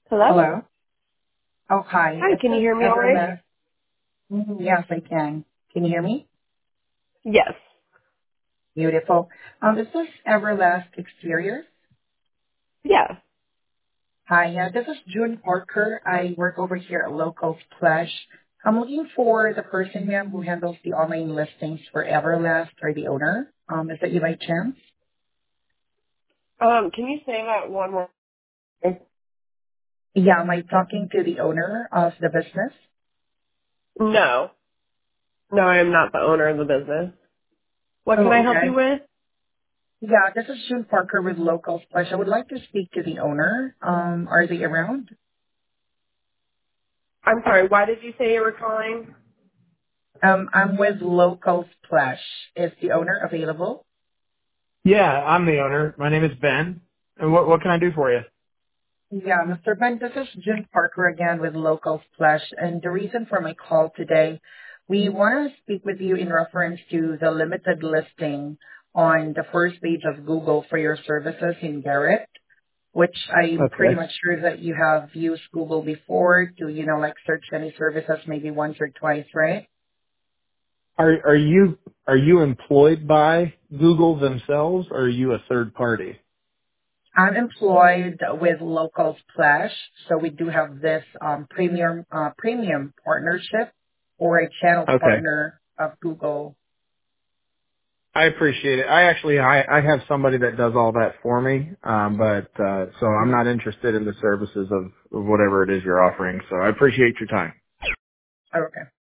Hello? Hello? Oh, hi. Hi, Is can you this hear me all right? Everlast? Yes, I can. Can you hear me? Yes. Beautiful. Is this Everlast Exterior? Yeah. Hi, this is June Parker. I work over here at Local Splash. I'm looking for the person, ma'am, who handles the online listings for Everlast or the owner. Is that you by chance? Can you say that one more time? Yeah, am I talking to the owner of the business? No. No, I am not the owner of the business. What can Oh, I help you okay. with? Yeah, this is June Parker with Local Splash. I would like to speak to the owner. Are they around? I'm sorry, why did you say you were calling? I'm with Local Splash. Is the owner available? Yeah, I'm the owner. My name is Ben. And what can I do for you? Yeah, Mr. Ben, this is Jim Parker again with Local Splash. And the reason for my call today, we want to speak with you in reference to the limited listing on the first page of Google for your services in Garrett, which I'm pretty Okay. much sure that you have used Google before to, like search any services maybe once or twice, right? Are you employed by Google themselves, or are you a third party? I'm employed with Local Splash, so we do have this premium partnership or a channel Okay. partner of Google. I appreciate it. I have somebody that does all that for me, but so I'm Mhm. not interested in the services of whatever it is you're offering. So I appreciate your time. Okay.